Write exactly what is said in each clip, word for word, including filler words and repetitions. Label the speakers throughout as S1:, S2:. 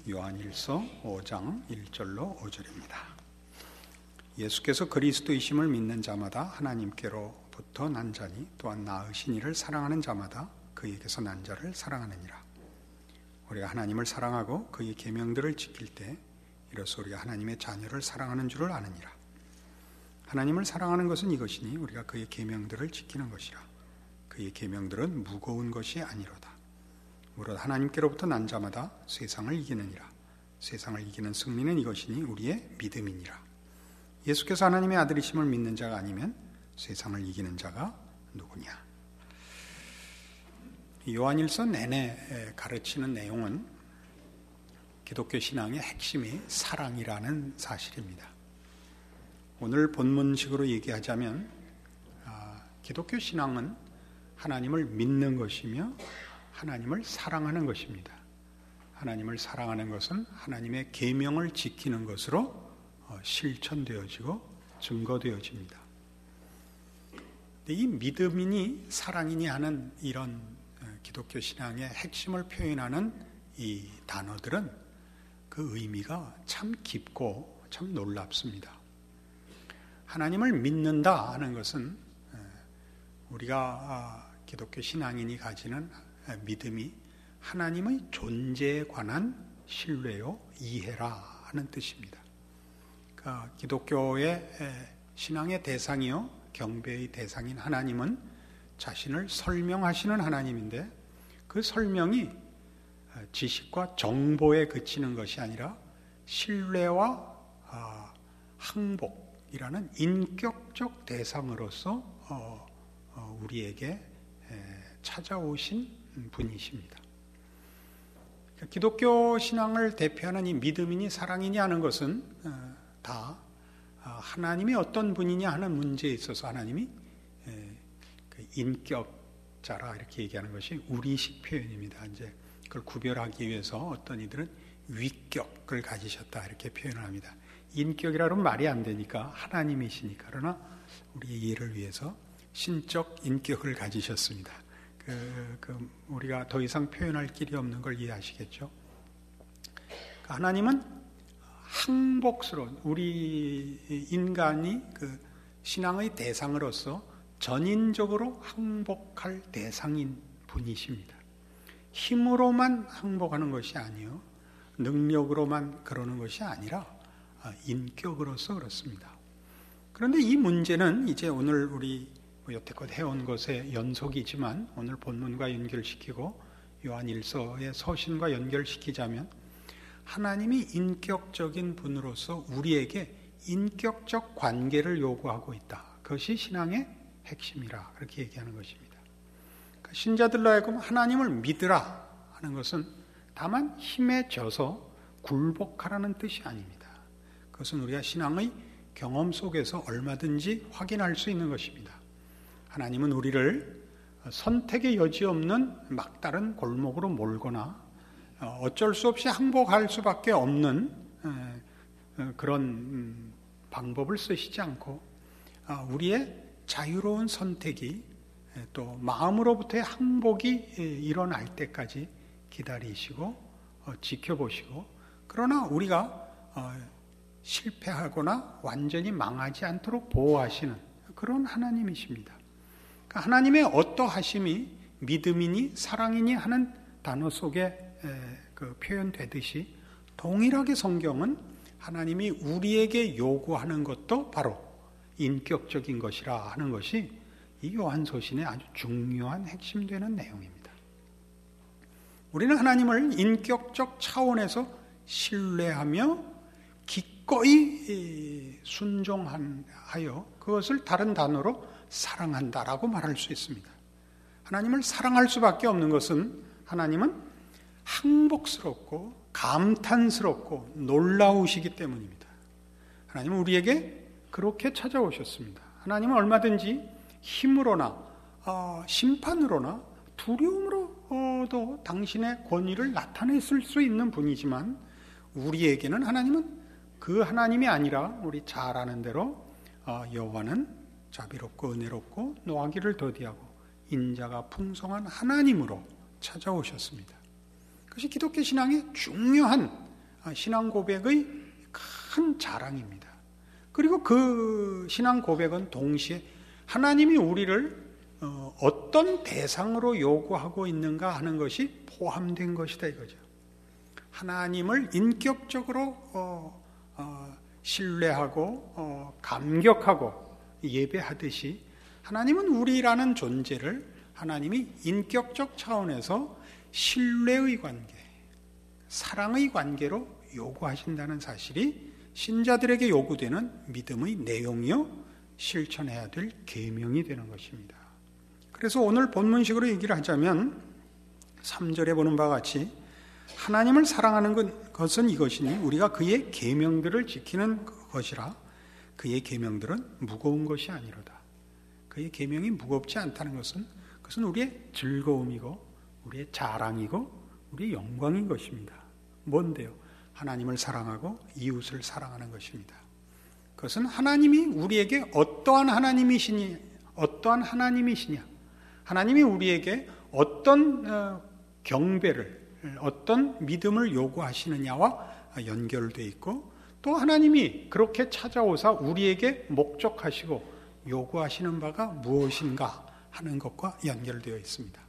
S1: 요한일서 오 장 일 절로 오 절입니다. 예수께서 그리스도이심을 믿는 자마다 하나님께로부터 난 자니 또한 낳으신 이를 사랑하는 자마다 그에게서 난 자를 사랑하느니라. 우리가 하나님을 사랑하고 그의 계명들을 지킬 때 이로써 우리가 하나님의 자녀를 사랑하는 줄을 아느니라. 하나님을 사랑하는 것은 이것이니 우리가 그의 계명들을 지키는 것이라. 그의 계명들은 무거운 것이 아니로다. 무릇 하나님께로부터 난 자마다 세상을 이기느니라. 세상을 이기는 승리는 이것이니 우리의 믿음이니라. 예수께서 하나님의 아들이심을 믿는 자가 아니면 세상을 이기는 자가 누구냐. 요한일서 내내 가르치는 내용은 기독교 신앙의 핵심이 사랑이라는 사실입니다. 오늘 본문식으로 얘기하자면 기독교 신앙은 하나님을 믿는 것이며 하나님을 사랑하는 것입니다. 하나님을 사랑하는 것은 하나님의 계명을 지키는 것으로 실천되어지고 증거되어집니다. 이 믿음이니 사랑이니 하는 이런 기독교 신앙의 핵심을 표현하는 이 단어들은 그 의미가 참 깊고 참 놀랍습니다. 하나님을 믿는다 하는 것은 우리가 기독교 신앙인이 가지는 믿음이 하나님의 존재에 관한 신뢰요 이해라 하는 뜻입니다. 그러니까 기독교의 신앙의 대상이요 경배의 대상인 하나님은 자신을 설명하시는 하나님인데 그 설명이 지식과 정보에 그치는 것이 아니라 신뢰와 항복이라는 인격적 대상으로서 우리에게 찾아오신 분이십니다. 기독교 신앙을 대표하는 이 믿음이니 사랑이니 하는 것은 다 하나님이 어떤 분이냐 하는 문제에 있어서 하나님이 인격자라 이렇게 얘기하는 것이 우리식 표현입니다. 이제 그걸 구별하기 위해서 어떤 이들은 위격을 가지셨다 이렇게 표현을 합니다. 인격이라 그러면 말이 안 되니까 하나님이시니까. 그러나 우리의 이해를 위해서 신적 인격을 가지셨습니다. 그, 그 우리가 더 이상 표현할 길이 없는 걸 이해하시겠죠? 하나님은 항복스러운 우리 인간이 그 신앙의 대상으로서 전인적으로 항복할 대상인 분이십니다. 힘으로만 항복하는 것이 아니요 능력으로만 그러는 것이 아니라 인격으로서 그렇습니다. 그런데 이 문제는 이제 오늘 우리 여태껏 해온 것의 연속이지만 오늘 본문과 연결시키고 요한일서의 서신과 연결시키자면 하나님이 인격적인 분으로서 우리에게 인격적 관계를 요구하고 있다. 그것이 신앙의 핵심이라 그렇게 얘기하는 것입니다. 그러니까 신자들로 하여금 하나님을 믿으라 하는 것은 다만 힘에 져서 굴복하라는 뜻이 아닙니다. 그것은 우리가 신앙의 경험 속에서 얼마든지 확인할 수 있는 것입니다. 하나님은 우리를 선택의 여지 없는 막다른 골목으로 몰거나 어쩔 수 없이 항복할 수밖에 없는 그런 방법을 쓰시지 않고 우리의 자유로운 선택이 또 마음으로부터의 항복이 일어날 때까지 기다리시고 지켜보시고 그러나 우리가 실패하거나 완전히 망하지 않도록 보호하시는 그런 하나님이십니다. 그러니까 하나님의 어떠하심이 믿음이니 사랑이니 하는 단어 속에 그 표현되듯이 동일하게 성경은 하나님이 우리에게 요구하는 것도 바로 인격적인 것이라 하는 것이 이 요한서신의 아주 중요한 핵심되는 내용입니다. 우리는 하나님을 인격적 차원에서 신뢰하며 기꺼이 순종하여 그것을 다른 단어로 사랑한다라고 말할 수 있습니다. 하나님을 사랑할 수밖에 없는 것은 하나님은 항복스럽고 감탄스럽고 놀라우시기 때문입니다. 하나님은 우리에게 그렇게 찾아오셨습니다. 하나님은 얼마든지 힘으로나 어, 심판으로나 두려움으로도 당신의 권위를 나타냈을 수 있는 분이지만 우리에게는 하나님은 그 하나님이 아니라 우리 잘 아는 대로 어, 여호와는 자비롭고 은혜롭고 노하기를 더디하고 인자가 풍성한 하나님으로 찾아오셨습니다. 그것이 기독교 신앙의 중요한 신앙 고백의 큰 자랑입니다. 그리고 그 신앙 고백은 동시에 하나님이 우리를 어떤 대상으로 요구하고 있는가 하는 것이 포함된 것이다 이거죠. 하나님을 인격적으로 어, 어, 신뢰하고 어, 감격하고 예배하듯이 하나님은 우리라는 존재를 하나님이 인격적 차원에서 신뢰의 관계, 사랑의 관계로 요구하신다는 사실이 신자들에게 요구되는 믿음의 내용이요 실천해야 될 계명이 되는 것입니다. 그래서 오늘 본문식으로 얘기를 하자면 삼 절에 보는 바와 같이 하나님을 사랑하는 것은 이것이니 우리가 그의 계명들을 지키는 것이라. 그의 계명들은 무거운 것이 아니로다. 그의 계명이 무겁지 않다는 것은 그것은 우리의 즐거움이고 우리의 자랑이고 우리의 영광인 것입니다. 뭔데요? 하나님을 사랑하고 이웃을 사랑하는 것입니다. 그것은 하나님이 우리에게 어떠한 하나님이시니, 어떠한 하나님이시냐, 하나님이 우리에게 어떤 경배를, 어떤 믿음을 요구하시느냐와 연결되어 있고, 또 하나님이 그렇게 찾아오사 우리에게 목적하시고 요구하시는 바가 무엇인가 하는 것과 연결되어 있습니다.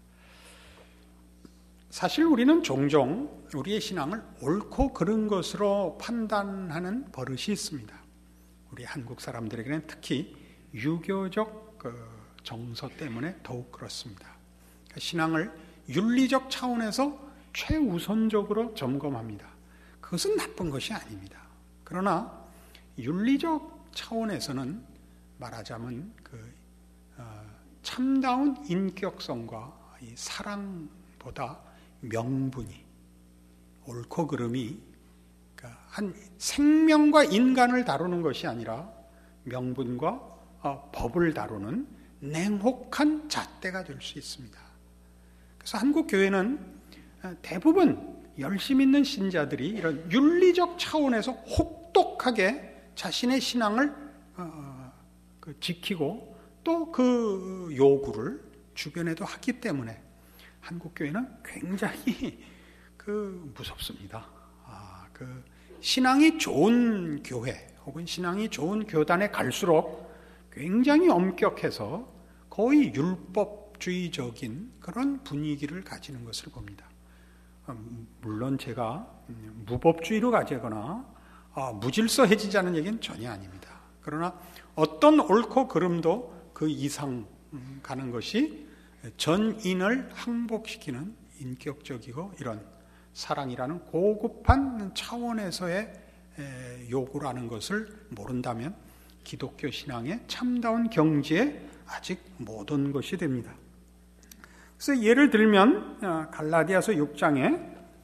S1: 사실 우리는 종종 우리의 신앙을 옳고 그른 것으로 판단하는 버릇이 있습니다. 우리 한국 사람들에게는 특히 유교적 정서 때문에 더욱 그렇습니다. 신앙을 윤리적 차원에서 최우선적으로 점검합니다. 그것은 나쁜 것이 아닙니다. 그러나 윤리적 차원에서는 말하자면 그 어, 참다운 인격성과 이 사랑보다 명분이, 옳고 그름이 그러니까 한 생명과 인간을 다루는 것이 아니라 명분과 어, 법을 다루는 냉혹한 잣대가 될 수 있습니다. 그래서 한국 교회는 대부분 열심 있는 신자들이 이런 윤리적 차원에서 혹독하게 자신의 신앙을 어, 그 지키고 또 그 요구를 주변에도 하기 때문에 한국 교회는 굉장히 그 무섭습니다. 아, 그 신앙이 좋은 교회 혹은 신앙이 좋은 교단에 갈수록 굉장히 엄격해서 거의 율법주의적인 그런 분위기를 가지는 것을 봅니다. 물론 제가 무법주의로 가지거나 무질서해지자는 얘기는 전혀 아닙니다. 그러나 어떤 옳고 그름도 그 이상 가는 것이 전인을 항복시키는 인격적이고 이런 사랑이라는 고급한 차원에서의 요구라는 것을 모른다면 기독교 신앙의 참다운 경지에 아직 못 온 것이 됩니다. 그래서 예를 들면 갈라디아서 육 장에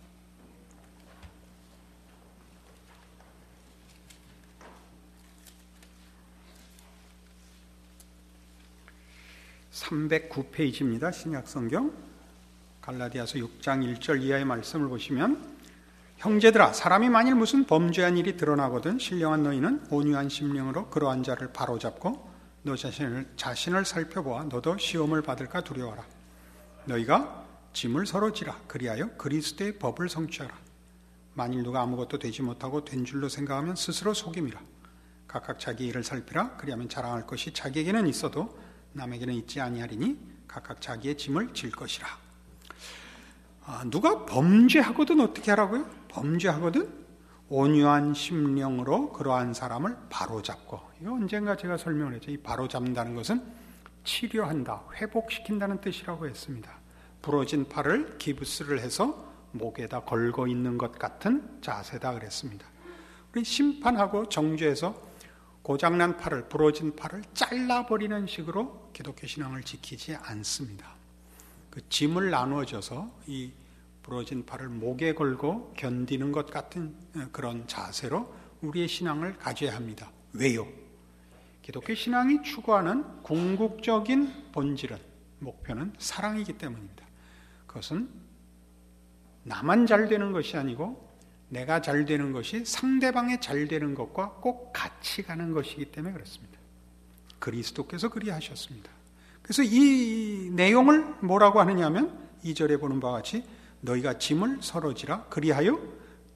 S1: 삼백구 페이지입니다. 신약성경 갈라디아서 육 장 일 절 이하의 말씀을 보시면 형제들아 사람이 만일 무슨 범죄한 일이 드러나거든 신령한 너희는 온유한 심령으로 그러한 자를 바로잡고 너 자신을, 자신을 살펴보아 너도 시험을 받을까 두려워하라. 너희가 짐을 서로 지라. 그리하여 그리스도의 법을 성취하라. 만일 누가 아무것도 되지 못하고 된 줄로 생각하면 스스로 속임이라. 각각 자기 일을 살피라. 그리하면 자랑할 것이 자기에게는 있어도 남에게는 있지 아니하리니 각각 자기의 짐을 질 것이라. 아, 누가 범죄하거든 어떻게 하라고요? 범죄하거든 온유한 심령으로 그러한 사람을 바로잡고, 이거 언젠가 제가 설명을 했죠. 이 바로잡는다는 것은 치료한다, 회복시킨다는 뜻이라고 했습니다. 부러진 팔을 기부스를 해서 목에다 걸고 있는 것 같은 자세다 그랬습니다. 우리 심판하고 정죄에서 고장난 팔을, 부러진 팔을 잘라버리는 식으로 기독교 신앙을 지키지 않습니다. 그 짐을 나누어져서 이 부러진 팔을 목에 걸고 견디는 것 같은 그런 자세로 우리의 신앙을 가져야 합니다. 왜요? 기독교 신앙이 추구하는 궁극적인 본질은, 목표는 사랑이기 때문입니다. 그것은 나만 잘 되는 것이 아니고 내가 잘 되는 것이 상대방의 잘 되는 것과 꼭 같이 가는 것이기 때문에 그렇습니다. 그리스도께서 그리하셨습니다. 그래서 이 내용을 뭐라고 하느냐 하면 이 절에 보는 바와 같이 너희가 짐을 서로 지라. 그리하여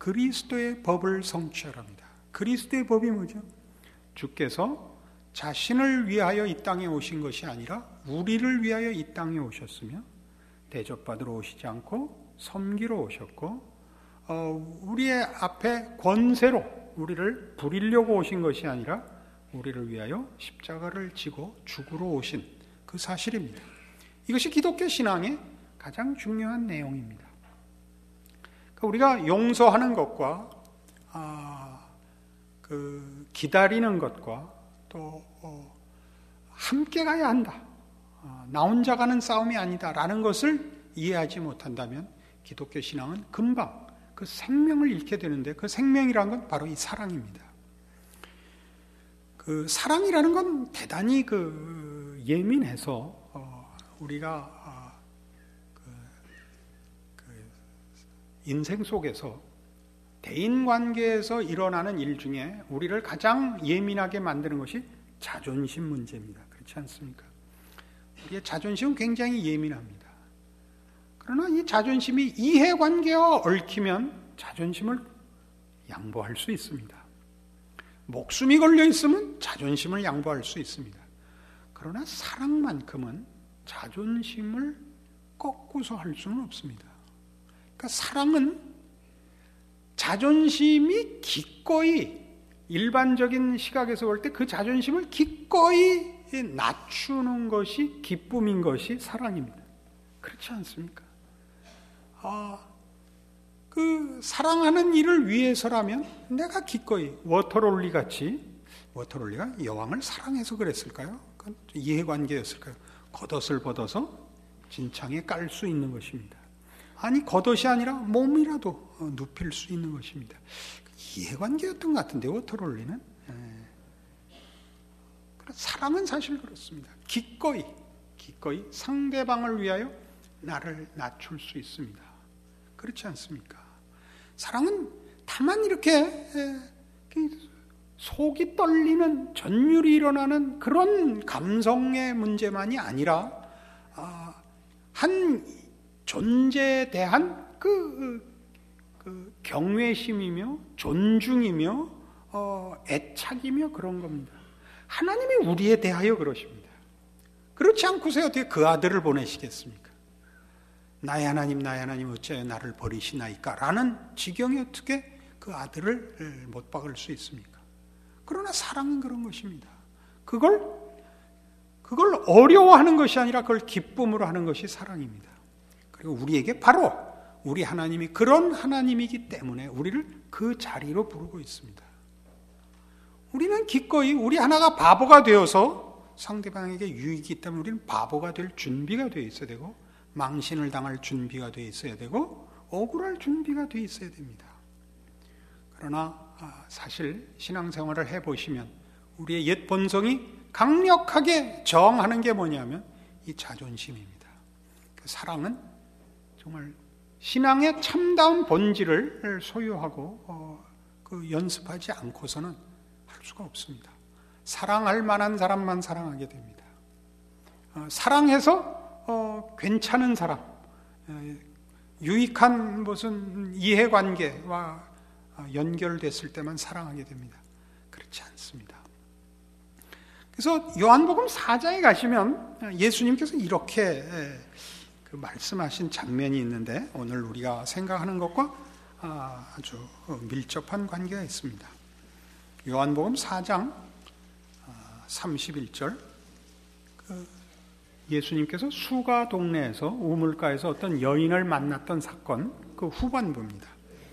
S1: 그리스도의 법을 성취하랍니다. 그리스도의 법이 뭐죠? 주께서 자신을 위하여 이 땅에 오신 것이 아니라 우리를 위하여 이 땅에 오셨으며 대접받으러 오시지 않고 섬기러 오셨고 어, 우리의 앞에 권세로 우리를 부리려고 오신 것이 아니라 우리를 위하여 십자가를 지고 죽으러 오신 그 사실입니다. 이것이 기독교 신앙의 가장 중요한 내용입니다. 그러니까 우리가 용서하는 것과 아, 그 기다리는 것과 또 어, 함께 가야 한다. 어, 나 혼자 가는 싸움이 아니다라는 것을 이해하지 못한다면 기독교 신앙은 금방 그 생명을 잃게 되는데 그 생명이란 건 바로 이 사랑입니다. 그 사랑이라는 건 대단히 그 예민해서 어, 우리가 어, 그, 그 인생 속에서 대인 관계에서 일어나는 일 중에 우리를 가장 예민하게 만드는 것이 자존심 문제입니다. 그렇지 않습니까? 우리의 자존심은 굉장히 예민합니다. 그러나 이 자존심이 이해관계와 얽히면 자존심을 양보할 수 있습니다. 목숨이 걸려 있으면 자존심을 양보할 수 있습니다. 그러나 사랑만큼은 자존심을 꺾고서 할 수는 없습니다. 그러니까 사랑은 자존심이 기꺼이 일반적인 시각에서 볼 때 그 자존심을 기꺼이 낮추는 것이 기쁨인 것이 사랑입니다. 그렇지 않습니까? 아, 그 사랑하는 일을 위해서라면 내가 기꺼이 워터롤리 같이 워터롤리가 여왕을 사랑해서 그랬을까요? 그건 이해관계였을까요? 겉옷을 벗어서 진창에 깔 수 있는 것입니다. 아니 겉옷이 아니라 몸이라도 눕힐 수 있는 것입니다. 이해관계였던 것 같은데 워터롤리는 예. 사랑은 사실 그렇습니다. 기꺼이 기꺼이 상대방을 위하여 나를 낮출 수 있습니다. 그렇지 않습니까? 사랑은 다만 이렇게 속이 떨리는 전율이 일어나는 그런 감성의 문제만이 아니라 한 존재에 대한 그, 그 경외심이며 존중이며 어, 애착이며 그런 겁니다. 하나님이 우리에 대하여 그러십니다. 그렇지 않고서 어떻게 그 아들을 보내시겠습니까? 나의 하나님 나의 하나님 어찌하여 나를 버리시나이까 라는 지경에 어떻게 그 아들을 못 박을 수 있습니까? 그러나 사랑은 그런 것입니다. 그걸 그걸 어려워하는 것이 아니라 그걸 기쁨으로 하는 것이 사랑입니다. 그리고 우리에게 바로 우리 하나님이 그런 하나님이기 때문에 우리를 그 자리로 부르고 있습니다. 우리는 기꺼이 우리 하나가 바보가 되어서 상대방에게 유익이 있다면 우리는 바보가 될 준비가 되어 있어야 되고 망신을 당할 준비가 되어 있어야 되고 억울할 준비가 되어 있어야 됩니다. 그러나 사실 신앙생활을 해보시면 우리의 옛 본성이 강력하게 저항하는 게 뭐냐면 이 자존심입니다. 그 사랑은 정말 신앙의 참다운 본질을 소유하고 어, 그 연습하지 않고서는 할 수가 없습니다. 사랑할 만한 사람만 사랑하게 됩니다. 어, 사랑해서 어, 괜찮은 사람, 어, 유익한 무슨 이해관계와 연결됐을 때만 사랑하게 됩니다. 그렇지 않습니다. 그래서 요한복음 사 장에 가시면 예수님께서 이렇게 그 말씀하신 장면이 있는데 오늘 우리가 생각하는 것과 아주 밀접한 관계가 있습니다. 요한복음 사 장 삼십일 절 그 예수님께서 수가 동네에서 우물가에서 어떤 여인을 만났던 사건 그 후반부입니다.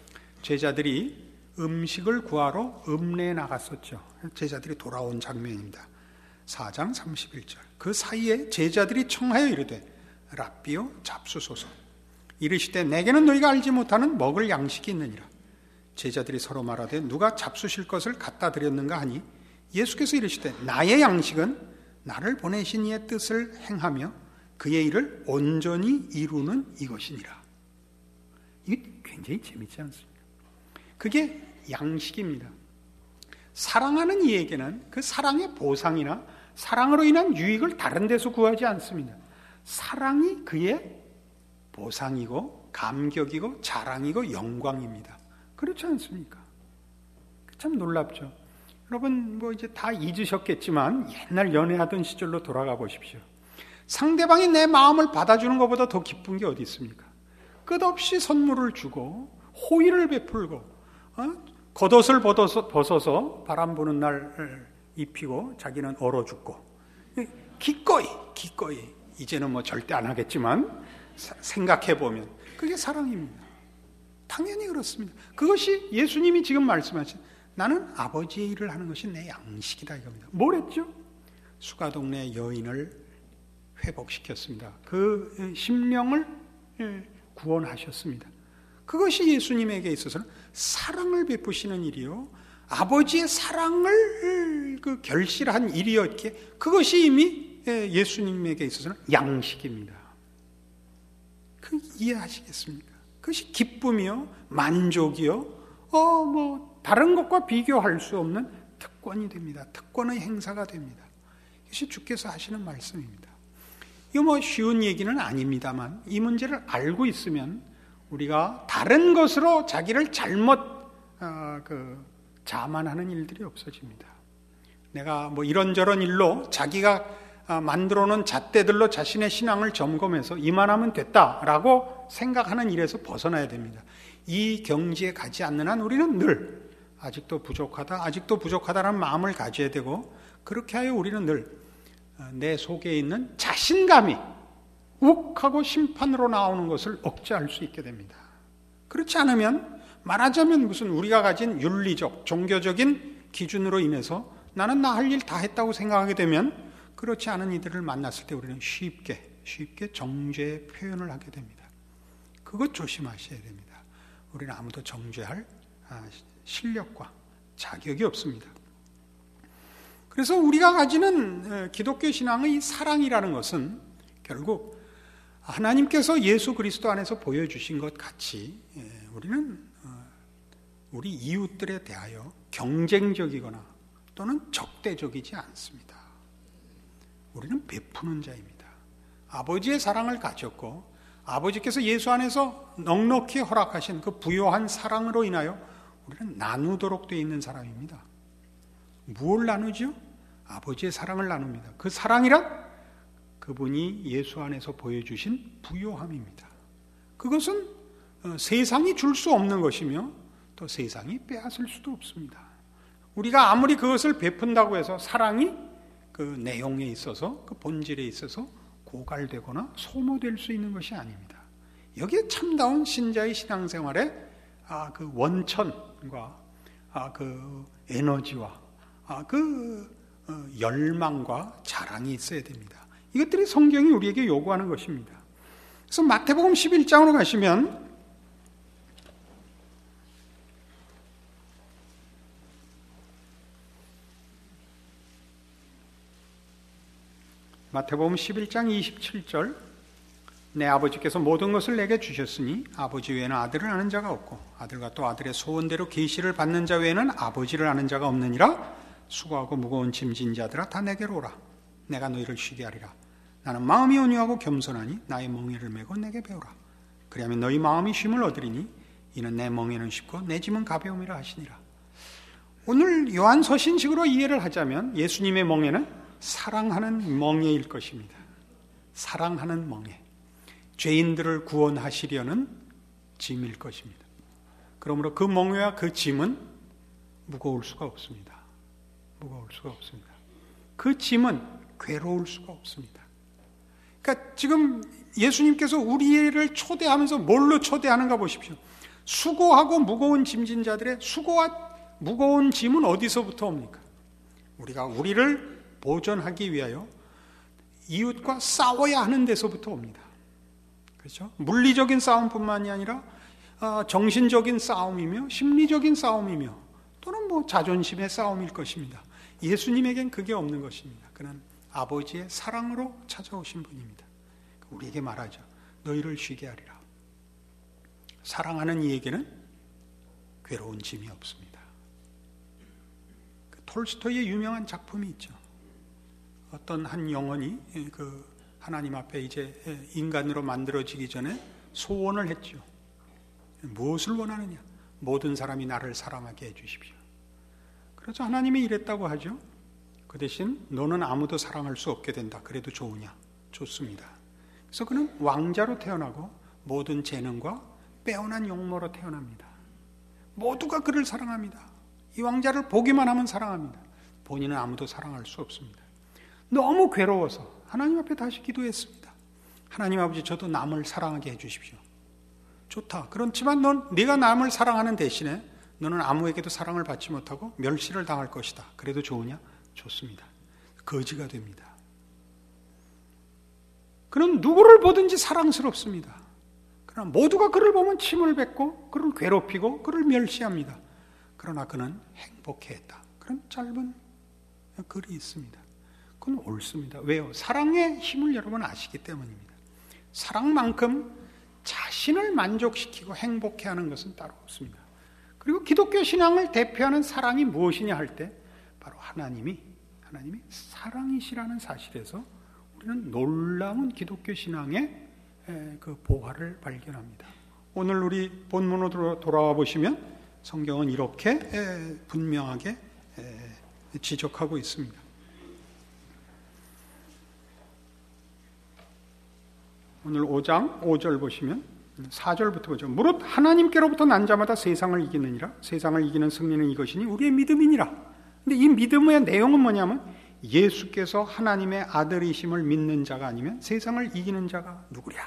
S1: 제자들이 음식을 구하러 읍내에 나갔었죠. 제자들이 돌아온 장면입니다. 사 장 삼십일 절 그 사이에 제자들이 청하여 이르되 랍비요 잡수소서 이르시되 내게는 너희가 알지 못하는 먹을 양식이 있느니라. 제자들이 서로 말하되 누가 잡수실 것을 갖다 드렸는가 하니 예수께서 이르시되 나의 양식은 나를 보내신 이의 뜻을 행하며 그의 일을 온전히 이루는 이것이니라. 이게 굉장히 재밌지 않습니까? 그게 양식입니다. 사랑하는 이에게는 그 사랑의 보상이나 사랑으로 인한 유익을 다른 데서 구하지 않습니다. 사랑이 그의 보상이고 감격이고 자랑이고 영광입니다. 그렇지 않습니까? 참 놀랍죠. 여러분 뭐 이제 다 잊으셨겠지만 옛날 연애하던 시절로 돌아가 보십시오. 상대방이 내 마음을 받아주는 것보다 더 기쁜 게 어디 있습니까? 끝없이 선물을 주고 호의를 베풀고 어? 겉옷을 벗어서, 벗어서 바람 부는 날 입히고 자기는 얼어 죽고 기꺼이 기꺼이 이제는 뭐 절대 안 하겠지만 생각해보면 그게 사랑입니다. 당연히 그렇습니다. 그것이 예수님이 지금 말씀하신 나는 아버지의 일을 하는 것이 내 양식이다 이겁니다. 뭘 했죠? 수가동네 여인을 회복시켰습니다. 그 심령을 구원하셨습니다. 그것이 예수님에게 있어서는 사랑을 베푸시는 일이요, 아버지의 사랑을 그 결실한 일이었기에 그것이 이미 예수님에게 있어서는 양식입니다. 그 이해하시겠습니까? 그것이 기쁨이요, 만족이요, 어, 뭐 다른 것과 비교할 수 없는 특권이 됩니다. 특권의 행사가 됩니다. 이것이 주께서 하시는 말씀입니다. 이거 뭐 쉬운 얘기는 아닙니다만 이 문제를 알고 있으면 우리가 다른 것으로 자기를 잘못 어, 그 자만하는 일들이 없어집니다. 내가 뭐 이런저런 일로 자기가 어, 만들어 놓은 잣대들로 자신의 신앙을 점검해서 이만하면 됐다라고 생각하는 일에서 벗어나야 됩니다. 이 경지에 가지 않는 한 우리는 늘 아직도 부족하다, 아직도 부족하다라는 마음을 가져야 되고, 그렇게 하여 우리는 늘 내 속에 있는 자신감이 욱하고 심판으로 나오는 것을 억제할 수 있게 됩니다. 그렇지 않으면 말하자면 무슨 우리가 가진 윤리적, 종교적인 기준으로 인해서 나는 나 할 일 다 했다고 생각하게 되면 그렇지 않은 이들을 만났을 때 우리는 쉽게 쉽게 정죄의 표현을 하게 됩니다. 그것 조심하셔야 됩니다. 우리는 아무도 정죄할 실력과 자격이 없습니다. 그래서 우리가 가지는 기독교 신앙의 사랑이라는 것은 결국 하나님께서 예수 그리스도 안에서 보여주신 것 같이 우리는 우리 이웃들에 대하여 경쟁적이거나 또는 적대적이지 않습니다. 우리는 베푸는 자입니다. 아버지의 사랑을 가졌고 아버지께서 예수 안에서 넉넉히 허락하신 그 부요한 사랑으로 인하여 우리는 나누도록 되어 있는 사람입니다. 무엇을 나누죠? 아버지의 사랑을 나눕니다. 그 사랑이란 그분이 예수 안에서 보여주신 부요함입니다. 그것은 세상이 줄 수 없는 것이며 또 세상이 빼앗을 수도 없습니다. 우리가 아무리 그것을 베푼다고 해서 사랑이 그 내용에 있어서 그 본질에 있어서 고갈되거나 소모될 수 있는 것이 아닙니다. 여기에 참다운 신자의 신앙생활에 아, 그 원천과 아, 그 에너지와 아, 그 어, 열망과 자랑이 있어야 됩니다. 이것들이 성경이 우리에게 요구하는 것입니다. 그래서 마태복음 십일 장으로 가시면 마태복음 십일 장 이십칠 절, 내 아버지께서 모든 것을 내게 주셨으니 아버지 외에는 아들을 아는 자가 없고 아들과 또 아들의 소원대로 계시를 받는 자 외에는 아버지를 아는 자가 없느니라. 수고하고 무거운 짐진 자들아 다 내게로 오라. 내가 너희를 쉬게 하리라. 나는 마음이 온유하고 겸손하니 나의 멍에를 메고 내게 배우라. 그리하면 너희 마음이 쉼을 얻으리니 이는 내 멍에는 쉽고 내 짐은 가벼움이라 하시니라. 오늘 요한 서신식으로 이해를 하자면 예수님의 멍에는 사랑하는 멍에일 것입니다. 사랑하는 멍에, 죄인들을 구원하시려는 짐일 것입니다. 그러므로 그 멍에와 그 짐은 무거울 수가 없습니다. 무거울 수가 없습니다. 그 짐은 괴로울 수가 없습니다. 그러니까 지금 예수님께서 우리를 초대하면서 뭘로 초대하는가 보십시오. 수고하고 무거운 짐진 자들의 수고와 무거운 짐은 어디서부터 옵니까? 우리가 우리를 보존하기 위하여 이웃과 싸워야 하는 데서부터 옵니다. 그렇죠? 물리적인 싸움뿐만이 아니라 정신적인 싸움이며 심리적인 싸움이며 또는 뭐 자존심의 싸움일 것입니다. 예수님에겐 그게 없는 것입니다. 그는 아버지의 사랑으로 찾아오신 분입니다. 우리에게 말하죠. 너희를 쉬게 하리라. 사랑하는 이에게는 괴로운 짐이 없습니다. 그 톨스토이의 유명한 작품이 있죠. 어떤 한 영혼이 그 하나님 앞에 이제 인간으로 만들어지기 전에 소원을 했죠. 무엇을 원하느냐? 모든 사람이 나를 사랑하게 해주십시오. 그래서 하나님이 이랬다고 하죠. 그 대신 너는 아무도 사랑할 수 없게 된다. 그래도 좋으냐? 좋습니다. 그래서 그는 왕자로 태어나고 모든 재능과 빼어난 용모로 태어납니다. 모두가 그를 사랑합니다. 이 왕자를 보기만 하면 사랑합니다. 본인은 아무도 사랑할 수 없습니다. 너무 괴로워서 하나님 앞에 다시 기도했습니다. 하나님 아버지, 저도 남을 사랑하게 해주십시오. 좋다. 그렇지만 넌 네가 남을 사랑하는 대신에 너는 아무에게도 사랑을 받지 못하고 멸시를 당할 것이다. 그래도 좋으냐? 좋습니다. 거지가 됩니다. 그는 누구를 보든지 사랑스럽습니다. 그러나 모두가 그를 보면 침을 뱉고 그를 괴롭히고 그를 멸시합니다. 그러나 그는 행복해했다. 그런 짧은 글이 있습니다. 그건 옳습니다. 왜요? 사랑의 힘을 여러분 아시기 때문입니다. 사랑만큼 자신을 만족시키고 행복해하는 것은 따로 없습니다. 그리고 기독교 신앙을 대표하는 사랑이 무엇이냐 할 때 바로 하나님이 하나님이 사랑이시라는 사실에서 우리는 놀라운 기독교 신앙의 그 보화를 발견합니다. 오늘 우리 본문으로 돌아와 보시면 성경은 이렇게 분명하게 지적하고 있습니다. 오늘 오 장 오 절 보시면 사 절부터 보죠. 무릇 하나님께로부터 난 자마다 세상을 이기느니라. 세상을 이기는 승리는 이것이니 우리의 믿음이니라. 근데 이 믿음의 내용은 뭐냐면 예수께서 하나님의 아들이심을 믿는 자가 아니면 세상을 이기는 자가 누구랴.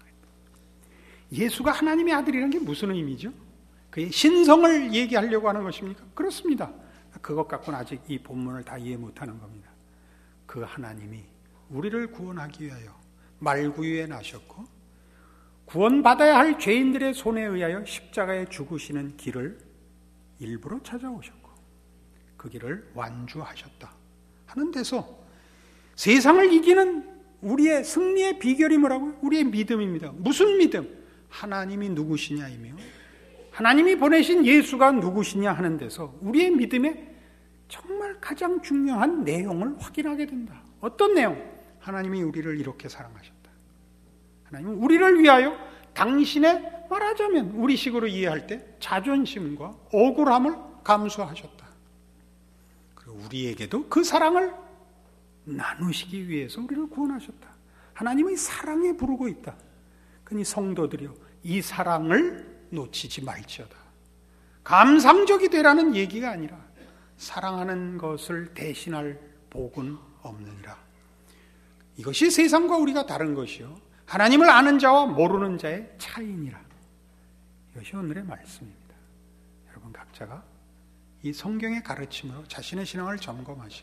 S1: 예수가 하나님의 아들이라는 게 무슨 의미죠? 그의 신성을 얘기하려고 하는 것입니까? 그렇습니다. 그것 갖고는 아직 이 본문을 다 이해 못하는 겁니다. 그 하나님이 우리를 구원하기 위하여 말구유에 나셨고 구원받아야 할 죄인들의 손에 의하여 십자가에 죽으시는 길을 일부러 찾아오셨고 그 길을 완주하셨다 하는 데서 세상을 이기는 우리의 승리의 비결이 뭐라고요? 우리의 믿음입니다. 무슨 믿음? 하나님이 누구시냐이며 하나님이 보내신 예수가 누구시냐 하는 데서 우리의 믿음의 정말 가장 중요한 내용을 확인하게 된다. 어떤 내용? 하나님이 우리를 이렇게 사랑하셨다. 하나님은 우리를 위하여 당신의 말하자면 우리식으로 이해할 때 자존심과 억울함을 감수하셨다. 그리고 우리에게도 그 사랑을 나누시기 위해서 우리를 구원하셨다. 하나님의 사랑에 부르고 있다. 그러니 성도들이여 이 사랑을 놓치지 말지어다. 감상적이 되라는 얘기가 아니라 사랑하는 것을 대신할 복은 없느니라. 이것이 세상과 우리가 다른 것이요 하나님을 아는 자와 모르는 자의 차이니라. 이것이 오늘의 말씀입니다. 여러분 각자가 이 성경의 가르침으로 자신의 신앙을 점검하시고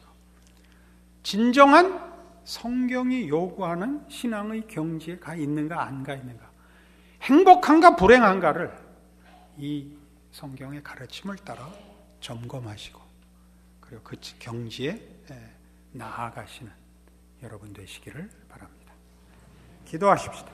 S1: 진정한 성경이 요구하는 신앙의 경지에 가 있는가 안 가 있는가, 행복한가 불행한가를 이 성경의 가르침을 따라 점검하시고 그리고 그 경지에 나아가시는 여러분 되시기를 바랍니다. 기도하십시다.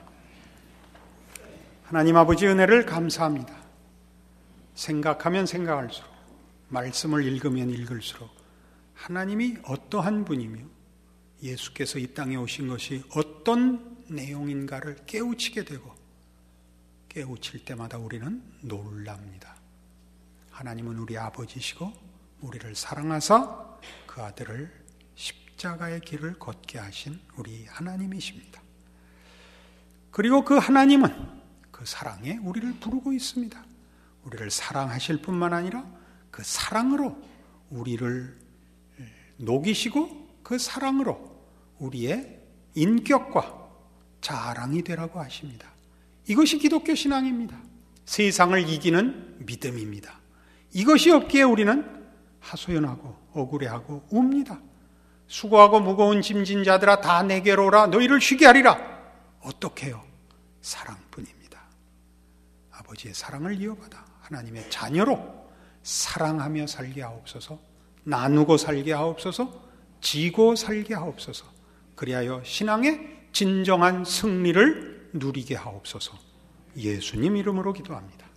S1: 하나님 아버지 은혜를 감사합니다. 생각하면 생각할수록 말씀을 읽으면 읽을수록 하나님이 어떠한 분이며 예수께서 이 땅에 오신 것이 어떤 내용인가를 깨우치게 되고 깨우칠 때마다 우리는 놀랍니다. 하나님은 우리 아버지시고 우리를 사랑하사 그 아들을 십자가의 길을 걷게 하신 우리 하나님이십니다. 그리고 그 하나님은 그 사랑에 우리를 부르고 있습니다. 우리를 사랑하실 뿐만 아니라 그 사랑으로 우리를 녹이시고 그 사랑으로 우리의 인격과 자랑이 되라고 하십니다. 이것이 기독교 신앙입니다. 세상을 이기는 믿음입니다. 이것이 없기에 우리는 하소연하고 억울해하고 웁니다. 수고하고 무거운 짐진 자들아 다 내게로 오라 너희를 쉬게 하리라. 어떻게 해요? 사랑뿐입니다. 아버지의 사랑을 이어받아 하나님의 자녀로 사랑하며 살게 하옵소서. 나누고 살게 하옵소서. 지고 살게 하옵소서. 그리하여 신앙의 진정한 승리를 누리게 하옵소서. 예수님 이름으로 기도합니다.